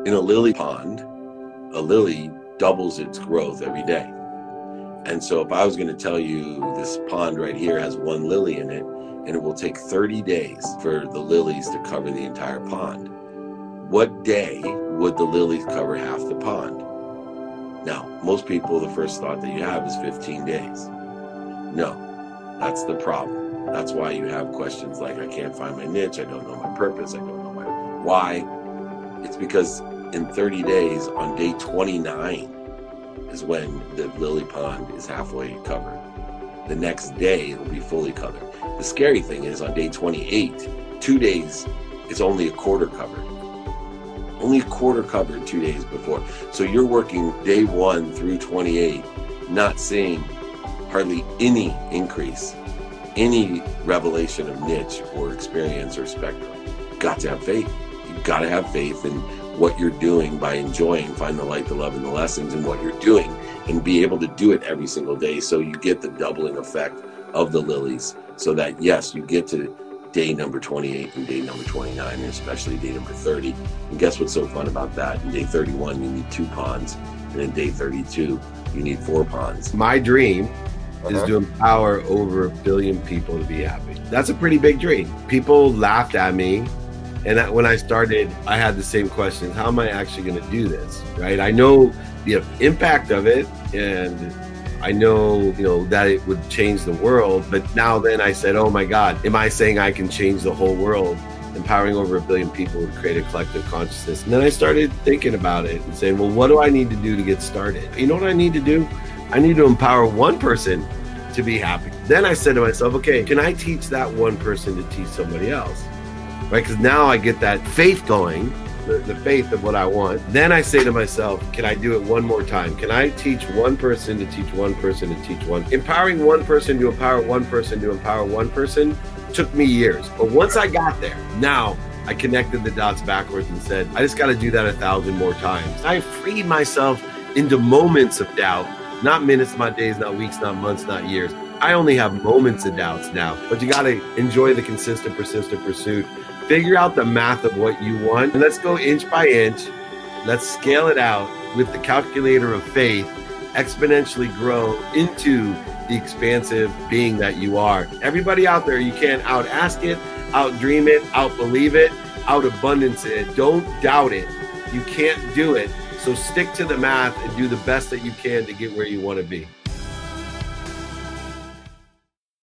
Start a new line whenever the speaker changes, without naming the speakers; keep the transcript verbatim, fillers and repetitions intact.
In a lily pond, a lily doubles its growth every day. And so if I was going to tell you this pond right here has one lily in it, and it will take thirty days for the lilies to cover the entire pond, what day would the lilies cover half the pond? Now, most people, the first thought that you have is fifteen days. No, that's the problem. That's why you have questions like, I can't find my niche, I don't know my purpose, I don't know my why. It's because in thirty days, on day twenty-nine, is when the lily pond is halfway covered. The next day, it'll be fully covered. The scary thing is on day twenty-eight, two days, it's only a quarter covered. Only a quarter covered two days before. So you're working day one through twenty-eight, not seeing hardly any increase, any revelation of niche or experience or spectrum. Got to have faith. You've got to have faith in what you're doing by enjoying, find the light, the love, and the lessons in what you're doing, and be able to do it every single day so you get the doubling effect of the lilies, so that, yes, you get to day number twenty-eight and day number twenty-nine, and especially day number thirty. And guess what's so fun about that? In day thirty-one, you need two ponds, and in day thirty-two, you need four ponds.
My dream
Uh-huh.
is to empower over a billion people to be happy. That's a pretty big dream. People laughed at me. And that, when I started, I had the same questions. How am I actually going to do this? Right? I know the impact of it, and I know, you know, that it would change the world. But now then I said, oh my God, am I saying I can change the whole world? Empowering over a billion people to create a collective consciousness. And then I started thinking about it and saying, well, what do I need to do to get started? You know what I need to do? I need to empower one person to be happy. Then I said to myself, okay, can I teach that one person to teach somebody else? Right? Because now I get that faith going, the, the faith of what I want. Then I say to myself, can I do it one more time? Can I teach one person to teach one person to teach one? Empowering one person to empower one person to empower one person took me years. But once I got there, now I connected the dots backwards and said, I just got to do that a thousand more times. I freed myself into moments of doubt, not minutes, not days, not weeks, not months, not years. I only have moments of doubts now, but you got to enjoy the consistent, persistent pursuit. Figure out the math of what you want, and let's go inch by inch. Let's scale it out with the calculator of faith, exponentially grow into the expansive being that you are. Everybody out there, you can't out ask it, out dream it, out believe it, out abundance it. Don't doubt it. You can't do it. So stick to the math and do the best that you can to get where you want to be.